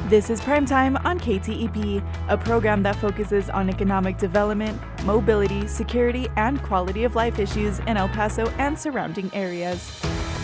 This is Primetime on KTEP, a program that focuses on economic development, mobility, security, and quality of life issues in El Paso and surrounding areas.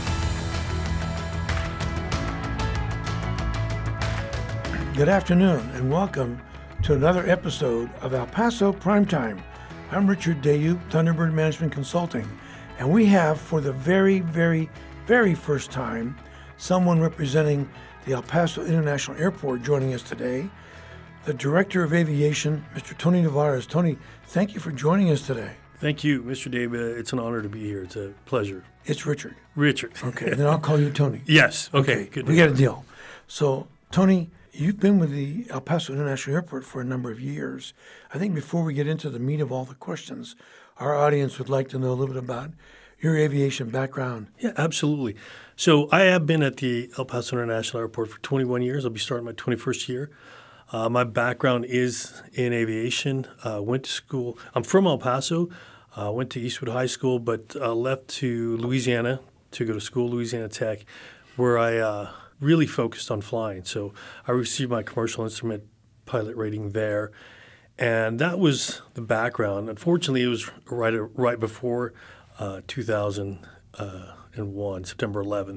Good afternoon and welcome to another episode of El Paso Primetime. I'm Richard Dayu, Thunderbird Management Consulting, and we have for the very first time someone representing the El Paso International Airport joining us today, the Director of Aviation, Mr. Tony Nevarez. Tony, thank you for joining us today. Thank you, Mr. Dave. It's an honor to be here. It's a pleasure. It's Richard. Richard. Okay, and then I'll call you Tony. Yes. Okay. Good. We got a deal. So, Tony, you've been with the El Paso International Airport for a number of years. I think before we get into the meat of all the questions, our audience would like to know a little bit about your aviation background. Yeah, absolutely. So I have been at the El Paso International Airport for 21 years. I'll be starting my 21st year. My background is in aviation. Went to school. I'm from El Paso. Went to Eastwood High School, but left to Louisiana to go to school, Louisiana Tech, where I really focused on flying. So I received my commercial instrument pilot rating there, and that was the background. Unfortunately, it was right before 2001, September 11th.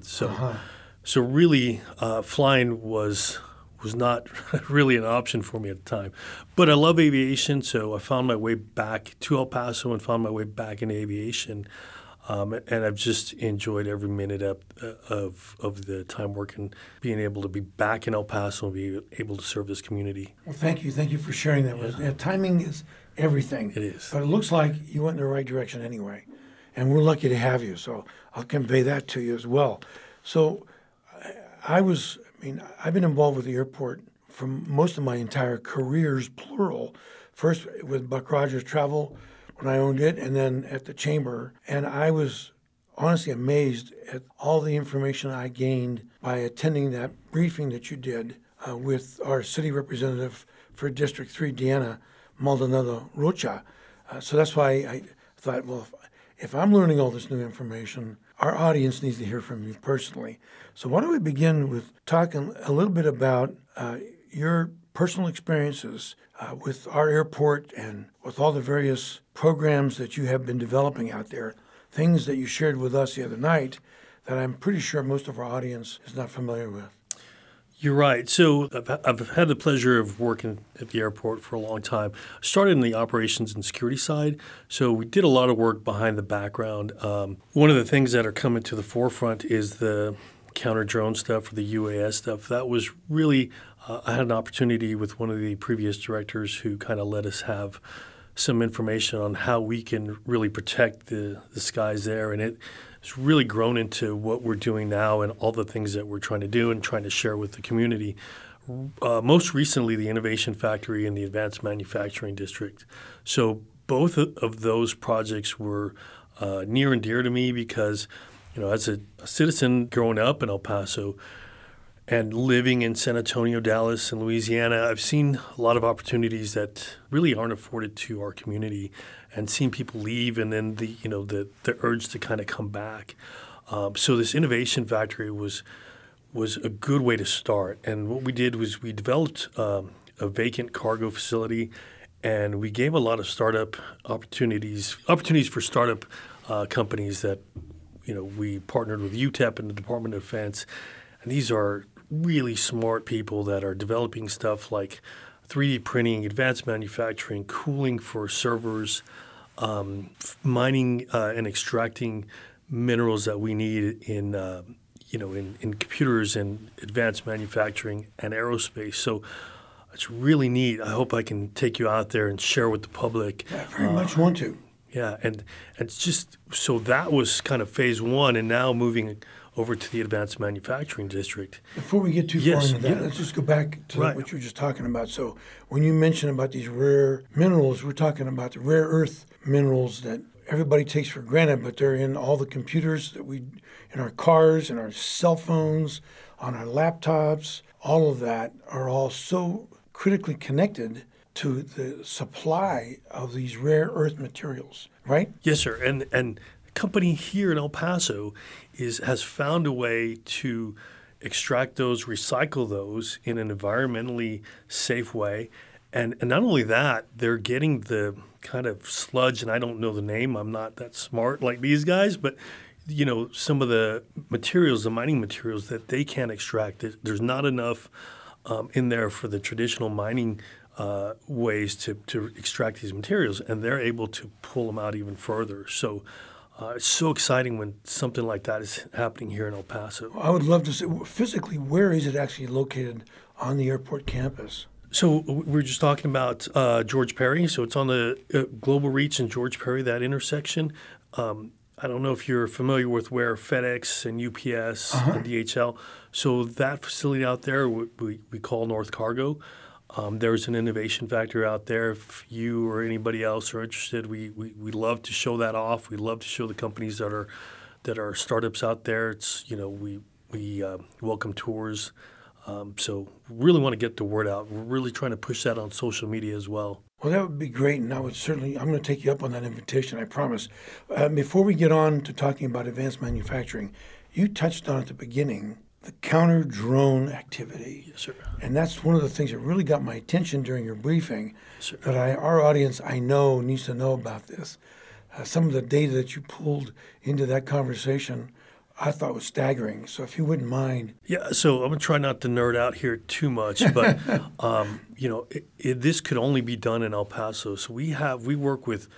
So really, flying was not really an option for me at the time. But I love aviation, so I found my way back to El Paso and found my way back in aviation. And I've just enjoyed every minute of the time working, being able to be back in El Paso and be able to serve this community. Well, thank you. Thank you for sharing that with us. Yeah, timing is everything. It is. But it looks like you went in the right direction anyway. And we're lucky to have you, so I'll convey that to you as well. So I've been involved with the airport for most of my entire careers, plural. First with Buck Rogers Travel when I owned it, and then at the Chamber. And I was honestly amazed at all the information I gained by attending that briefing that you did with our city representative for District 3, Deanna Maldonado Rocha. So that's why I thought, well, if I'm learning all this new information, our audience needs to hear from you personally. So why don't we begin with talking a little bit about your personal experiences with our airport and with all the various programs that you have been developing out there, things that you shared with us the other night that I'm pretty sure most of our audience is not familiar with. You're right. So I've had the pleasure of working at the airport for a long time. I started in the operations and security side, so we did a lot of work behind the background. One of the things that are coming to the forefront is the counter-drone stuff or the UAS stuff. That was really I had an opportunity with one of the previous directors who kind of let us have some information on how we can really protect the skies there, and it's really grown into what we're doing now and all the things that we're trying to do and trying to share with the community. Most recently, the Innovation Factory and the Advanced Manufacturing District. So both of those projects were near and dear to me because, as a citizen growing up in El Paso and living in San Antonio, Dallas, and Louisiana, I've seen a lot of opportunities that really aren't afforded to our community, and seen people leave, and then the urge to kind of come back. So this Innovation Factory was a good way to start. And what we did was we developed a vacant cargo facility, and we gave a lot of startup opportunities for startup companies that we partnered with UTEP and the Department of Defense, and these are really smart people that are developing stuff like 3D printing, advanced manufacturing, cooling for servers, mining and extracting minerals that we need in computers and advanced manufacturing and aerospace. So it's really neat. I hope I can take you out there and share with the public. I very much want to. Yeah, and it's just so that was kind of phase one, and now moving over to the Advanced Manufacturing District. Before we get too far into that, let's just go back to what you were just talking about. So when you mention about these rare minerals, we're talking about the rare earth minerals that everybody takes for granted, but they're in all the computers that in our cars, in our cell phones, on our laptops. All of that are all so critically connected to the supply of these rare earth materials, right? Yes, sir. And company here in El Paso has found a way to extract those, recycle those in an environmentally safe way. And not only that, they're getting the kind of sludge, and I don't know the name. I'm not that smart like these guys, but some of the materials, the mining materials that they can't extract, there's not enough in there for the traditional mining ways to extract these materials, and they're able to pull them out even further. So it's so exciting when something like that is happening here in El Paso. I would love to see, physically, where is it actually located on the airport campus? So we're just talking about George Perry. So it's on the Global Reach and George Perry, that intersection. I don't know if you're familiar with where FedEx and UPS and DHL. So that facility out there, we call North Cargo. There's an innovation factory out there. If you or anybody else are interested, we love to show that off. We love to show the companies that are startups out there. It's we welcome tours. So really want to get the word out. We're really trying to push that on social media as well. Well, that would be great, and I'm going to take you up on that invitation, I promise. Before we get on to talking about advanced manufacturing, you touched on at the beginning the counter-drone activity. Yes, sir. And that's one of the things that really got my attention during your briefing, Yes, sir. that our audience, I know, needs to know about this. Some of the data that you pulled into that conversation I thought was staggering. So if you wouldn't mind. Yeah, so I'm going to try not to nerd out here too much, but, this could only be done in El Paso. So we work with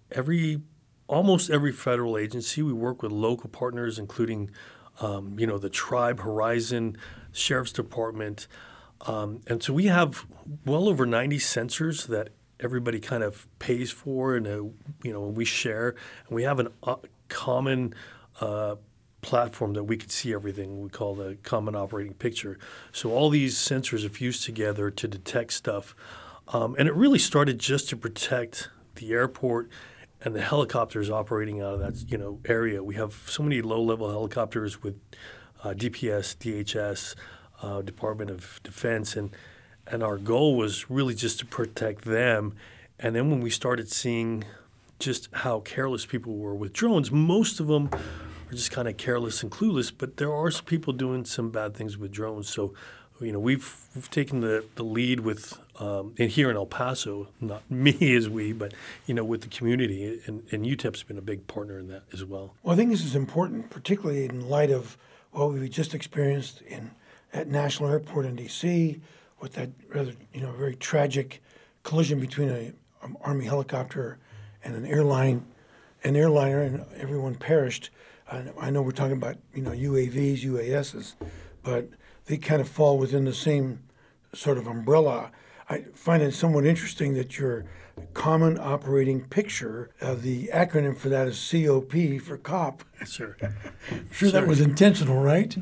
almost every federal agency. We work with local partners, including, the Tribe, Horizon, Sheriff's Department. And so we have well over 90 sensors that everybody kind of pays for, and, we share. And we have a common platform that we could see everything. We call the common operating picture. So all these sensors are fused together to detect stuff. And it really started just to protect the airport and the helicopters operating out of that area. We have so many low-level helicopters with DPS, DHS, Department of Defense, and our goal was really just to protect them. And then when we started seeing just how careless people were with drones, most of them are just kind of careless and clueless, but there are some people doing some bad things with drones. So, we've taken the lead with and here in El Paso, not me as we, but with the community, and UTEP's been a big partner in that as well. Well, I think this is important, particularly in light of what we just experienced at National Airport in D.C. with that rather very tragic collision between an Army helicopter and an airliner, and everyone perished. I know we're talking about UAVs, UASs, but they kind of fall within the same sort of umbrella. I find it somewhat interesting that your common operating picture, the acronym for that is COP for COP. Sure. I'm sure that was intentional, right?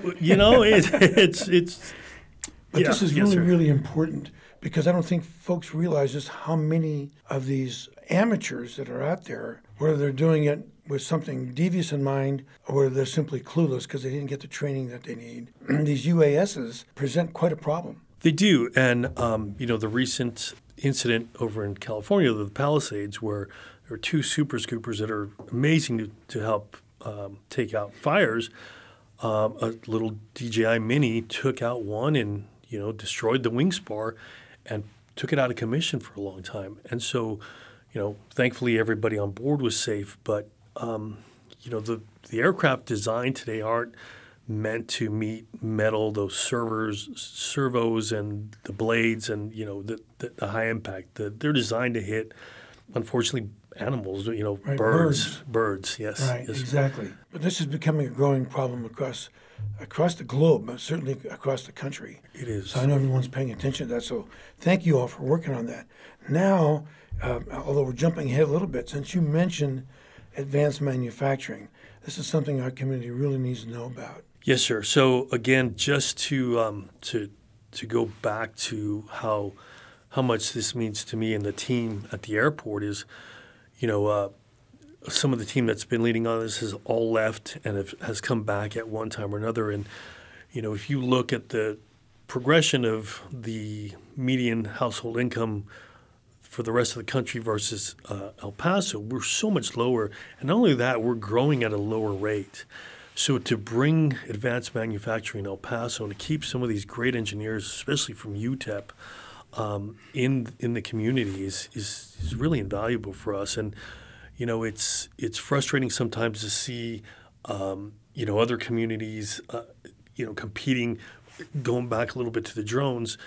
It's. But yeah, this is yes, really important, because I don't think folks realize just how many of these amateurs that are out there, whether they're doing it with something devious in mind or whether they're simply clueless because they didn't get the training that they need. These UASs present quite a problem. They do. And, the recent incident over in California, the Palisades, where there are two super scoopers that are amazing to help take out fires. A little DJI Mini took out one and, destroyed the wing spar and took it out of commission for a long time. And so, thankfully everybody on board was safe, but the aircraft designed today aren't meant to meet metal, those servos and the blades and, the high impact. They're designed to hit, unfortunately, animals, Right, birds, yes. Right, yes. exactly. But this is becoming a growing problem across the globe, but certainly across the country. It is. So I know everyone's paying attention to that. So thank you all for working on that. Now, although we're jumping ahead a little bit, since you mentioned advanced manufacturing, this is something our community really needs to know about. Yes, sir. So again, just to go back to how much this means to me and the team at the airport is, some of the team that's been leading on this has all left and has come back at one time or another. And, if you look at the progression of the median household income for the rest of the country versus El Paso, we're so much lower. And not only that, we're growing at a lower rate. So to bring advanced manufacturing in El Paso and to keep some of these great engineers, especially from UTEP, in the community is really invaluable for us. And it's frustrating sometimes to see other communities competing. Going back a little bit to the drones,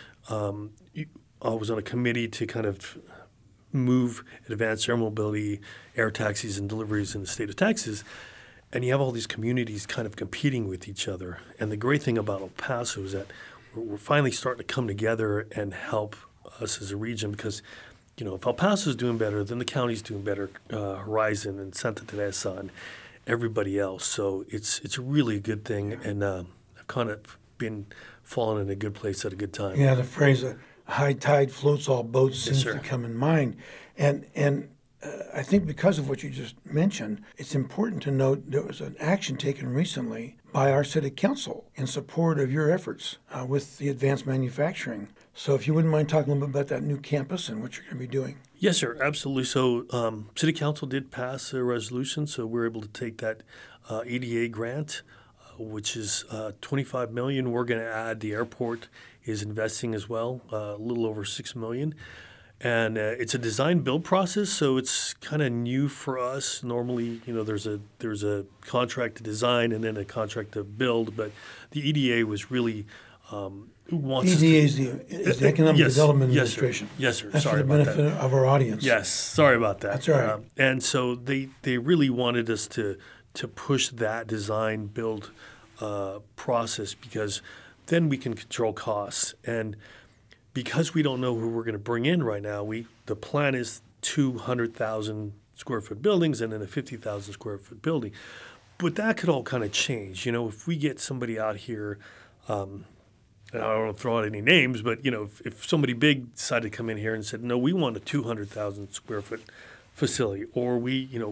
I was on a committee to kind of move advanced air mobility, air taxis, and deliveries in the state of Texas. And you have all these communities kind of competing with each other. And the great thing about El Paso is that we're finally starting to come together and help us as a region because, if El Paso is doing better, then the county's doing better, Horizon and Santa Teresa and everybody else. So it's a really good thing. And I've kind of been falling in a good place at a good time. Yeah, the phrase high tide floats all boats seems to come in mind. And I think because of what you just mentioned, it's important to note there was an action taken recently by our city council in support of your efforts with the advanced manufacturing. So if you wouldn't mind talking a little bit about that new campus and what you're going to be doing. Yes, sir, absolutely. So city council did pass a resolution, so we're able to take that EDA grant, which is $25 million. We're going to add the airport is investing as well, a little over $6 million. And it's a design build process, so it's kind of new for us. Normally, there's a contract to design and then a contract to build, but the EDA was really wants EDA is the Economic Development Administration. Yes, sir. That's Sorry for the about benefit of our audience. Yes, sorry about that. That's all right. And so they really wanted us to push that design build process because then we can control costs. And because we don't know who we're going to bring in right now, the plan is 200,000 square foot buildings and then a 50,000 square foot building. But that could all kind of change. If we get somebody out here, and I don't want to throw out any names, but if somebody big decided to come in here and said, no, we want a 200,000 square foot facility, or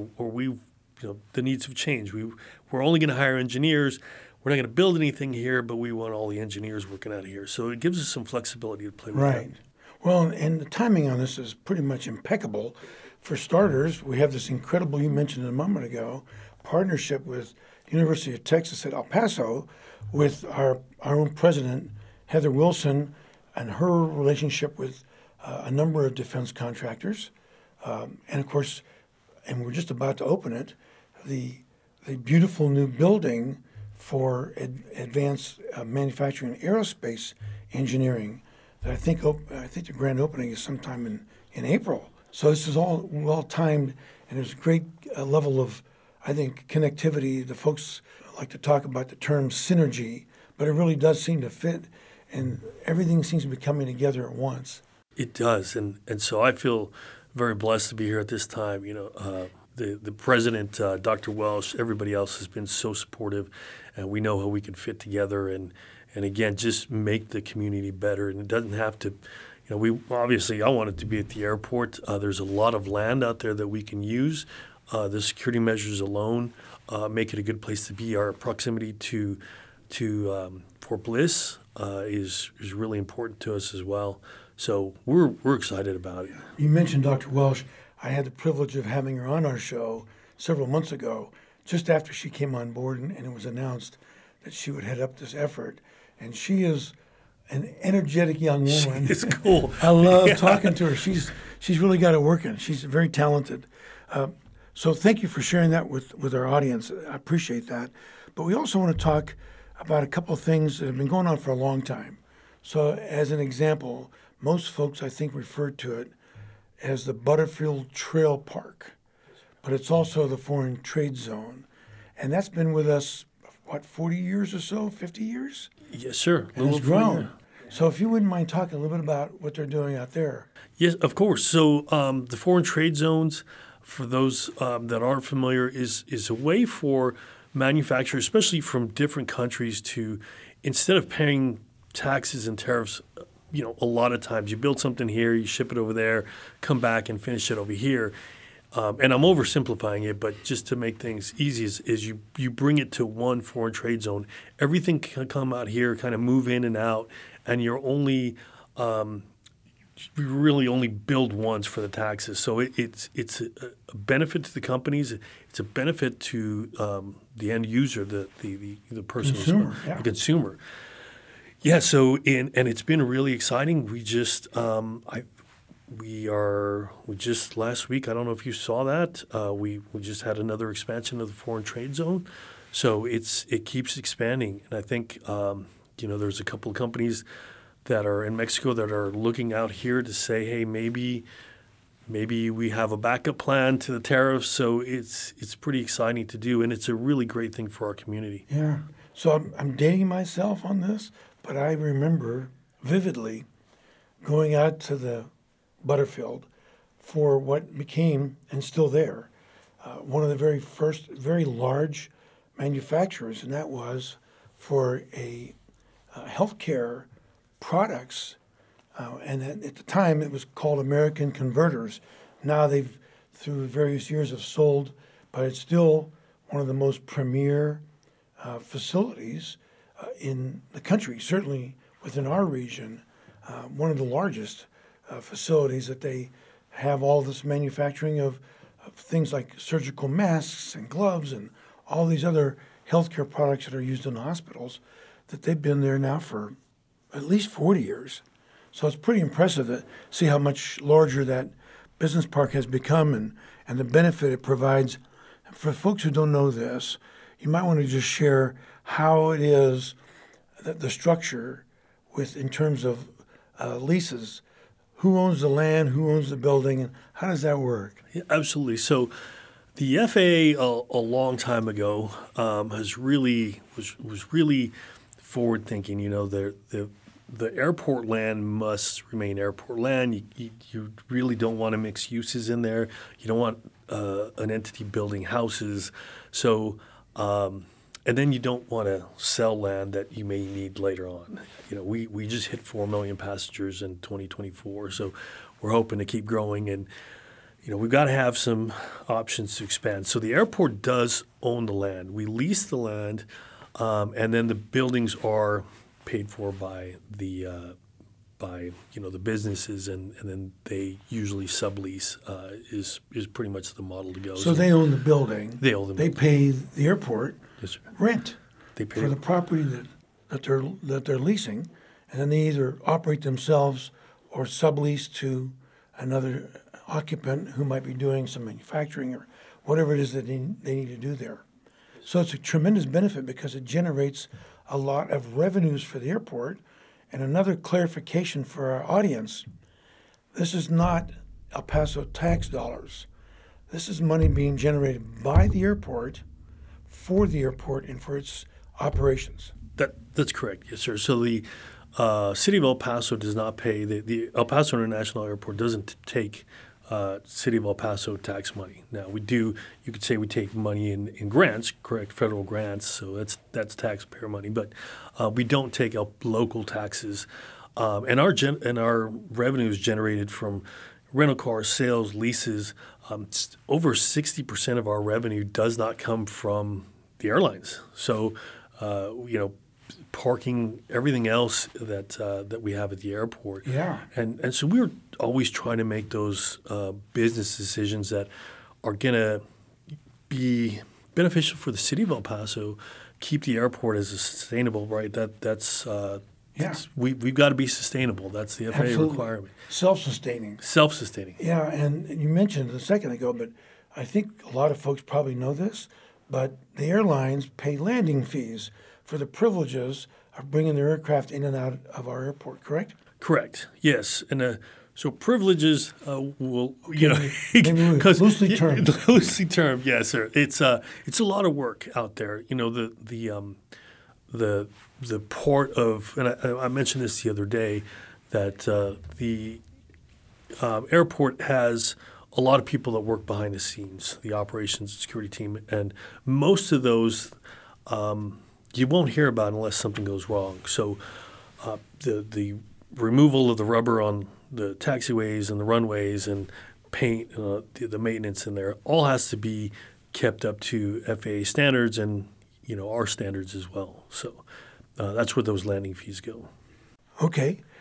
the needs have changed. We're only going to hire engineers. We're not going to build anything here, but we want all the engineers working out of here. So it gives us some flexibility to play with. Right. Well, and the timing on this is pretty much impeccable. For starters, we have this incredible, you mentioned a moment ago, partnership with University of Texas at El Paso with our own president, Heather Wilson, and her relationship with a number of defense contractors. And, of course, and we're just about to open it, the beautiful new building for advanced manufacturing and aerospace engineering that I think the grand opening is sometime in April. So this is all well timed, and there's a great level of, I think, connectivity. The folks like to talk about the term synergy, but it really does seem to fit, and everything seems to be coming together at once. It does, and so I feel very blessed to be here at this time. The president, Dr. Welsh, everybody else has been so supportive, and we know how we can fit together and again, just make the community better. And it doesn't have to, I want it to be at the airport. There's a lot of land out there that we can use. The security measures alone make it a good place to be. Our proximity to Fort Bliss is really important to us as well. So we're excited about it. You mentioned Dr. Welsh. I had the privilege of having her on our show several months ago, just after she came on board and it was announced that she would head up this effort. And she is an energetic young woman. It's cool. I love talking to her. She's really got it working. She's very talented. So thank you for sharing that with our audience. I appreciate that. But we also want to talk about a couple of things that have been going on for a long time. So as an example, most folks, I think, refer to it as the Butterfield Trail Park, but it's also the Foreign Trade Zone. And that's been with us, 40 years or so, 50 years? Yes, sir. And it's grown. So if you wouldn't mind talking a little bit about what they're doing out there. Yes, of course. So the Foreign Trade Zones, for those that aren't familiar, is a way for manufacturers, especially from different countries, to, instead of paying taxes and tariffs, a lot of times you build something here, you ship it over there, come back and finish it over here. And I'm oversimplifying it, but just to make things easy is you bring it to one foreign trade zone. Everything can come out here, kind of move in and out, and you're only we really only billed once for the taxes. So it's a benefit to the companies. It's a benefit to the end user, the person, Consumer, the consumer. Yeah. So and it's been really exciting. We just we just last week. I don't know if you saw that. We just had another expansion of the foreign trade zone. So it keeps expanding, and I think there's a couple of companies that are in Mexico that are looking out here to say, hey, maybe we have a backup plan to the tariffs. So it's pretty exciting to do, and it's a really great thing for our community. Yeah. So I'm dating myself on this, but I remember vividly going out to the Butterfield for what became, and still there, one of the very first, very large manufacturers, and that was for a healthcare products, and at the time it was called American Converters. Now they've, through various years, have sold, but it's still one of the most premier facilities in the country, certainly within our region, one of the largest facilities that they have all this manufacturing of things like surgical masks and gloves and all these other healthcare products that are used in hospitals, that they've been there now for at least 40 years. So it's pretty impressive to see how much larger that business park has become and the benefit it provides. For folks who don't know this, you might want to just share how it is that the structure in terms of leases. Who owns the land, who owns the building, and how does that work? Yeah, absolutely. So the FAA a long time ago was really forward thinking. The airport land must remain airport land. You really don't want to mix uses in there. You don't want an entity building houses. So and then you don't want to sell land that you may need later on. We just hit 4 million passengers in 2024, so we're hoping to keep growing, and we've got to have some options to expand. So the airport does own the land. We lease the land, and then the buildings are paid for by the businesses, and then they usually sublease is pretty much the model to go. So they own the building. They own the building. They pay the airport rent they pay for the property that they're leasing, and then they either operate themselves or sublease to another occupant who might be doing some manufacturing or whatever it is that they need to do there. So it's a tremendous benefit because it generates a lot of revenues for the airport. And another clarification for our audience, this is not El Paso tax dollars. This is money being generated by the airport for the airport and for its operations. That's correct, yes, sir. So the City of El Paso does not pay, the El Paso International Airport doesn't take City of El Paso tax money. Now we do, you could say we take money in grants, correct, federal grants, so that's taxpayer money, but we don't take local taxes. And our revenue is generated from rental car sales, leases. Over 60% of our revenue does not come from the airlines. So, parking, everything else that we have at the airport. Yeah. And so we're always trying to make those business decisions that are going to be beneficial for the city of El Paso, keep the airport as a sustainable, right? We've got to be sustainable. That's the FAA Absolutely. requirement. Self-sustaining. Self-sustaining. Yeah, and you mentioned a second ago, but I think a lot of folks probably know this, but the airlines pay landing fees for the privileges of bringing their aircraft in and out of our airport, correct? Correct. Yes, and so privileges will because loosely termed. Loosely termed, yes, sir. It's a lot of work out there. The port of, and I mentioned this the other day, that the airport has a lot of people that work behind the scenes, the operations and security team, and most of those you won't hear about unless something goes wrong. So the removal of the rubber on the taxiways and the runways and paint, the maintenance in there, all has to be kept up to FAA standards and our standards as well. So that's where those landing fees go. Okay.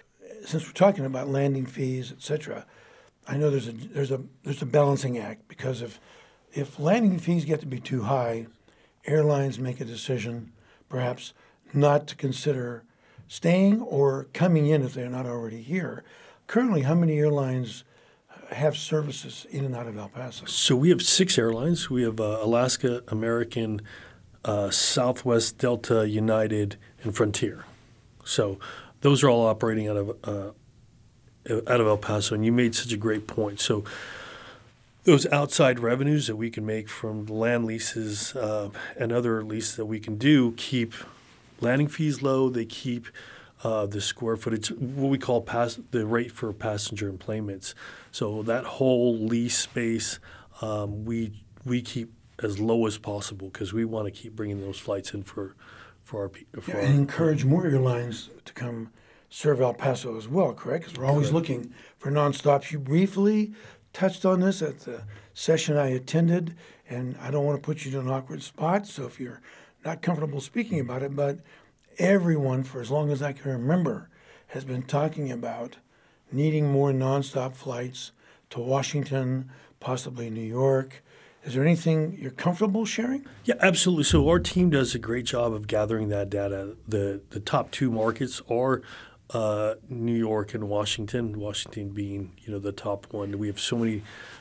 since we're talking about landing fees, et cetera, I know there's a balancing act, because if landing fees get to be too high, airlines make a decision perhaps not to consider staying or coming in if they're not already here. Currently, how many airlines have services in and out of El Paso? So we have 6 airlines. We have Alaska, American, Southwest, Delta, United, and Frontier. So those are all operating out of El Paso, and you made such a great point. So those outside revenues that we can make from land leases and other leases that we can do keep landing fees low. They keep the square footage, what we call the rate for passenger enplanements. So that whole lease space, we keep as low as possible, because we want to keep bringing those flights in for our people. And encourage more airlines to come serve El Paso as well, correct? Because we're always looking for nonstops. You briefly touched on this at the session I attended, and I don't want to put you in an awkward spot, so if you're not comfortable speaking about it, but everyone, for as long as I can remember, has been talking about needing more nonstop flights to Washington, possibly New York. Is there anything you're comfortable sharing? Yeah, absolutely. So our team does a great job of gathering that data. The top 2 markets are New York and Washington. Washington being the top one. We have so many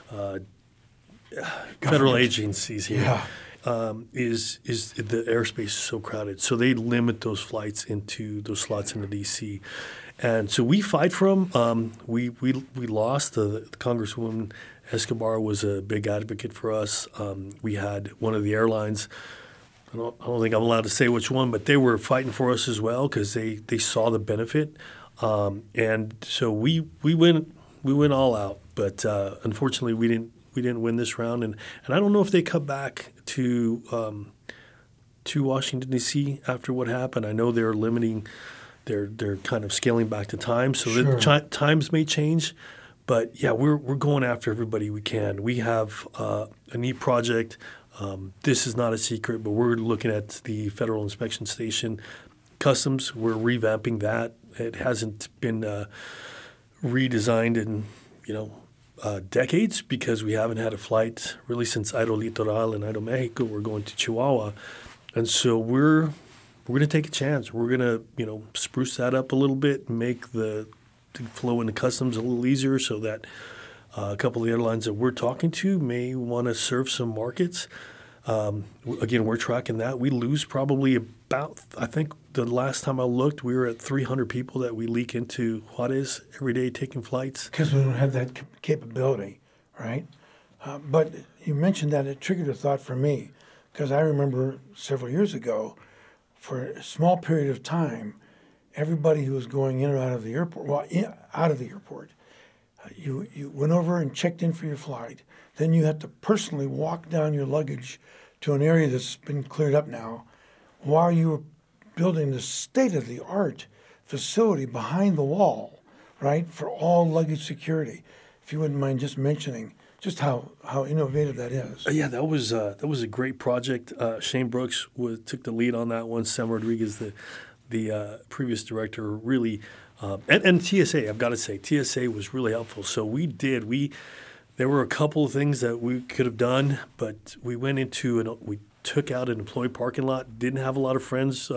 federal agencies here. Yeah. Is the airspace is so crowded, so they limit those flights into those slots into DC, and so we fight for them. We lost. The Congresswoman Escobar was a big advocate for us. We had one of the airlines. I don't think I'm allowed to say which one, but they were fighting for us as well, because they saw the benefit, and so we went all out. But unfortunately, we didn't win this round, and I don't know if they come back to Washington D.C. after what happened. I know they're limiting, they're kind of scaling back the time, so Sure. the times may change. But yeah, we're going after everybody we can. We have a neat project. This is not a secret, but we're looking at the Federal Inspection Station, Customs. We're revamping that. It hasn't been redesigned in decades, because we haven't had a flight really since Aerolitoral and Aeromexico. We're going to Chihuahua, and so we're going to take a chance. We're going to spruce that up a little bit, make the flow into customs a little easier, so that a couple of the airlines that we're talking to may want to serve some markets. Again, we're tracking that. We lose probably about, I think the last time I looked, we were at 300 people that we leak into Juarez every day taking flights. Because we don't have that capability, right? But you mentioned that it triggered a thought for me, because I remember several years ago, for a small period of time, everybody who was going in or out of the airport, out of the airport, you went over and checked in for your flight. Then you had to personally walk down your luggage to an area that's been cleared up now, while you were building this state-of-the-art facility behind the wall, right, for all luggage security. If you wouldn't mind just mentioning just how innovative that is. Yeah, that was a great project. Shane Brooks took the lead on that one. Sam Rodriguez, the previous director, really, and TSA. I've got to say, TSA was really helpful. So there were a couple of things that we could have done, but we went into we took out an employee parking lot. Didn't have a lot of friends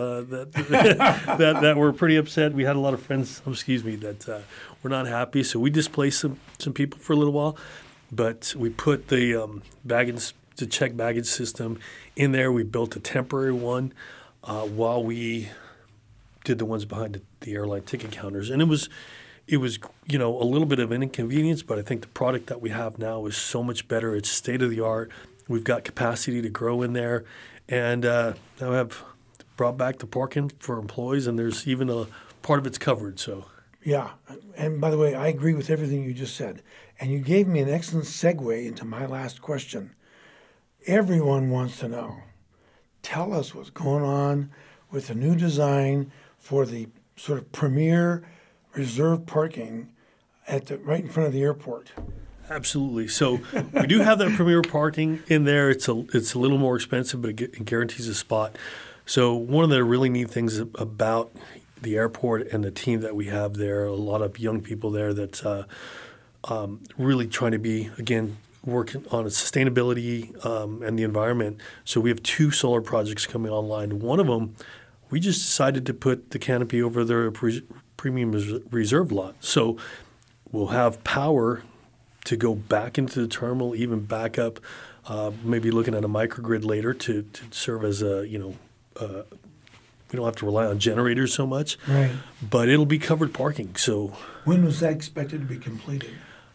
that were pretty upset. We had a lot of friends, that were not happy. So we displaced some people for a little while, but we put the check baggage system in there. We built a temporary one while we did the ones behind the airline ticket counters, and it was a little bit of an inconvenience, but I think the product that we have now is so much better. It's state of the art. We've got capacity to grow in there, and now have brought back the parking for employees, and there's even a part of it's covered. So yeah, and by the way, I agree with everything you just said, and you gave me an excellent segue into my last question. Everyone wants to know. Tell us what's going on with the new design for the sort of premier reserve parking right in front of the airport. Absolutely. So we do have that premier parking in there. It's a little more expensive, but it guarantees a spot. So one of the really neat things about the airport and the team that we have there. A lot of young people there that really trying to be, again, working on sustainability and the environment. So we have 2 solar projects coming online. One of them, we just decided to put the canopy over their premium reserve lot. So we'll have power to go back into the terminal, even back up, maybe looking at a microgrid later to serve as a, we don't have to rely on generators so much. Right. But it'll be covered parking. So when was that expected to be completed?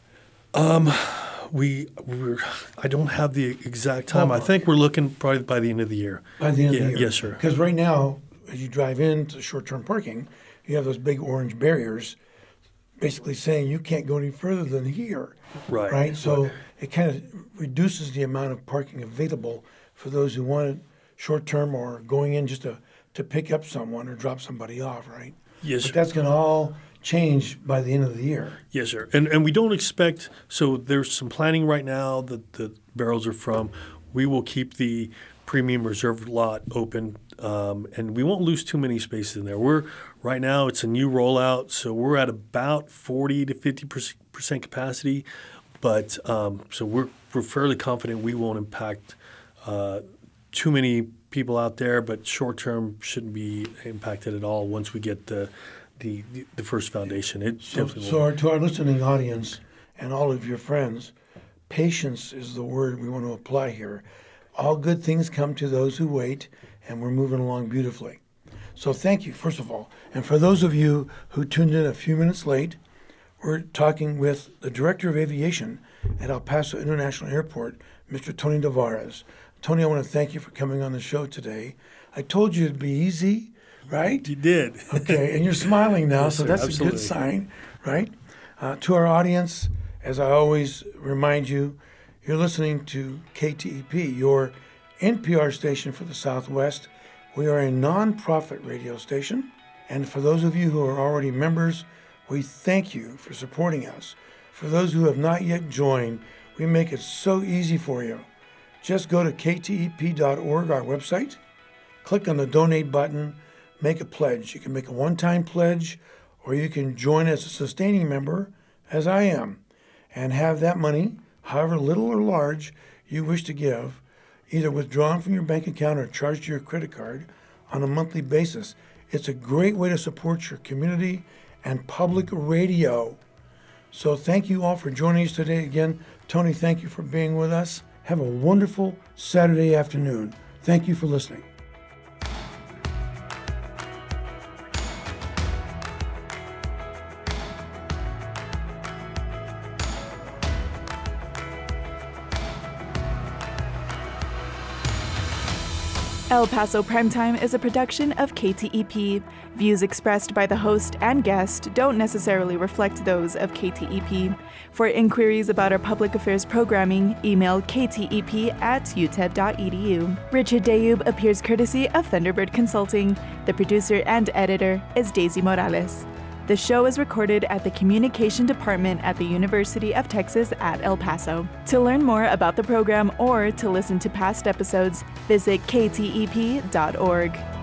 I don't have the exact time. I think we're looking probably by the end of the year. By the end of the year? Yes, sir. Because right now, as you drive into short-term parking, you have those big orange barriers basically saying you can't go any further than here. Right? So it kind of reduces the amount of parking available for those who want it short-term or going in just to pick up someone or drop somebody off, right? Yes, sir. But that's going to all change by the end of the year. Yes, sir. And we don't expect, so there's some planning right now that the barrels are from. We will keep the premium reserve lot open, and we won't lose too many spaces in there. Right now, it's a new rollout, so we're at about 40 to 50% capacity, but so we're fairly confident we won't impact too many people out there, but short term shouldn't be impacted at all once we get the first foundation. So to our listening audience and all of your friends, patience is the word we want to apply here. All good things come to those who wait, and we're moving along beautifully. So thank you, first of all. And for those of you who tuned in a few minutes late, we're talking with the Director of Aviation at El Paso International Airport, Mr. Tony Tavares. Tony, I want to thank you for coming on the show today. I told you it'd be easy, right? You did. Okay, and you're smiling now, Yes, so sir, that's absolutely. a good sign, right? To our audience, as I always remind you, you're listening to KTEP, your NPR station for the Southwest. We are a nonprofit radio station, and for those of you who are already members, we thank you for supporting us. For those who have not yet joined, we make it so easy for you. Just go to ktep.org, our website, click on the donate button, make a pledge. You can make a one-time pledge, or you can join as a sustaining member, as I am, and have that money, however little or large you wish to give, either withdrawn from your bank account or charged to your credit card on a monthly basis. It's a great way to support your community and public radio. So thank you all for joining us today. Again, Tony, thank you for being with us. Have a wonderful Saturday afternoon. Thank you for listening. El Paso Primetime is a production of KTEP. Views expressed by the host and guest don't necessarily reflect those of KTEP. For inquiries about our public affairs programming, email ktep@uted.edu. Richard Dayub appears courtesy of Thunderbird Consulting. The producer and editor is Daisy Morales. The show is recorded at the Communication Department at the University of Texas at El Paso. To learn more about the program or to listen to past episodes, visit ktep.org.